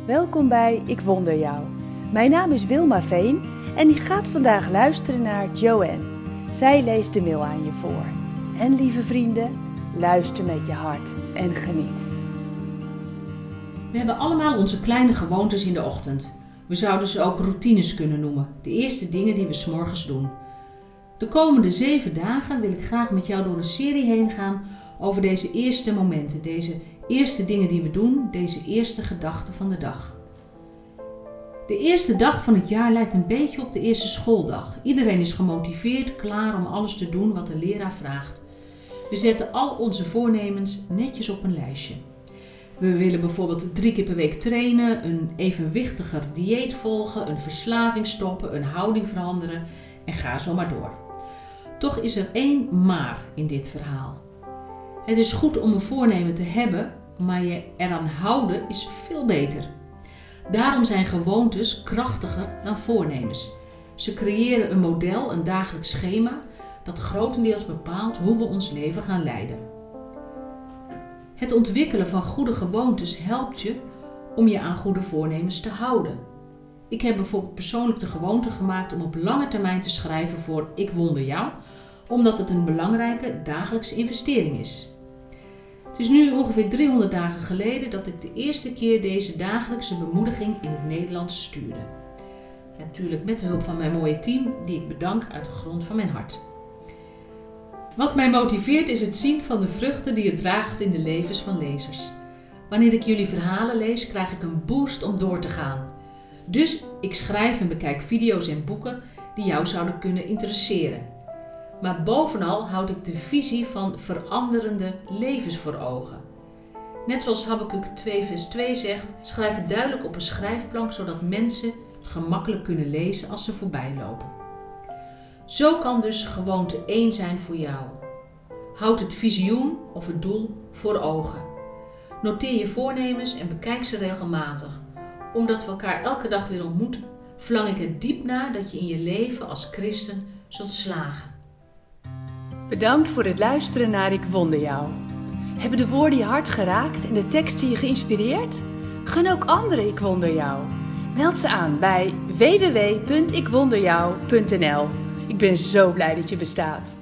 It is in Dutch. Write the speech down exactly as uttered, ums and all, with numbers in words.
welkom bij Ik Wonder Jou. Mijn naam is Wilma Veen en ik ga vandaag luisteren naar Joanne. Zij leest de mail aan je voor. En lieve vrienden, luister met je hart en geniet. We hebben allemaal onze kleine gewoontes in de ochtend. We zouden ze ook routines kunnen noemen, de eerste dingen die we 's morgens doen. De komende zeven dagen wil ik graag met jou door een serie heen gaan over deze eerste momenten, deze eerste dingen die we doen, deze eerste gedachten van de dag. De eerste dag van het jaar lijkt een beetje op de eerste schooldag. Iedereen is gemotiveerd, klaar om alles te doen wat de leraar vraagt. We zetten al onze voornemens netjes op een lijstje. We willen bijvoorbeeld drie keer per week trainen, een evenwichtiger dieet volgen, een verslaving stoppen, een houding veranderen en ga zo maar door. Toch is er één maar in dit verhaal. Het is goed om een voornemen te hebben, maar je eraan houden is veel beter. Daarom zijn gewoontes krachtiger dan voornemens. Ze creëren een model, een dagelijks schema, dat grotendeels bepaalt hoe we ons leven gaan leiden. Het ontwikkelen van goede gewoontes helpt je om je aan goede voornemens te houden. Ik heb bijvoorbeeld persoonlijk de gewoonte gemaakt om op lange termijn te schrijven voor Ik Wonder Jou, omdat het een belangrijke dagelijkse investering is. Het is nu ongeveer driehonderd dagen geleden dat ik de eerste keer deze dagelijkse bemoediging in het Nederlands stuurde. Ja, natuurlijk met de hulp van mijn mooie team, die ik bedank uit de grond van mijn hart. Wat mij motiveert is het zien van de vruchten die het draagt in de levens van lezers. Wanneer ik jullie verhalen lees, krijg ik een boost om door te gaan. Dus ik schrijf en bekijk video's en boeken die jou zouden kunnen interesseren. Maar bovenal houd ik de visie van veranderende levens voor ogen. Net zoals Habakuk twee vers twee zegt, schrijf het duidelijk op een schrijfplank zodat mensen het gemakkelijk kunnen lezen als ze voorbij lopen. Zo kan dus gewoonte één zijn voor jou. Houd het visioen of het doel voor ogen. Noteer je voornemens en bekijk ze regelmatig. Omdat we elkaar elke dag weer ontmoeten, verlang ik er diep naar dat je in je leven als christen zult slagen. Bedankt voor het luisteren naar Ik Wonder Jou. Hebben de woorden je hart geraakt en de teksten je geïnspireerd? Gun ook anderen Ik Wonder Jou. Meld ze aan bij w w w punt ik wonder jou punt n l. Ik ben zo blij dat je bestaat.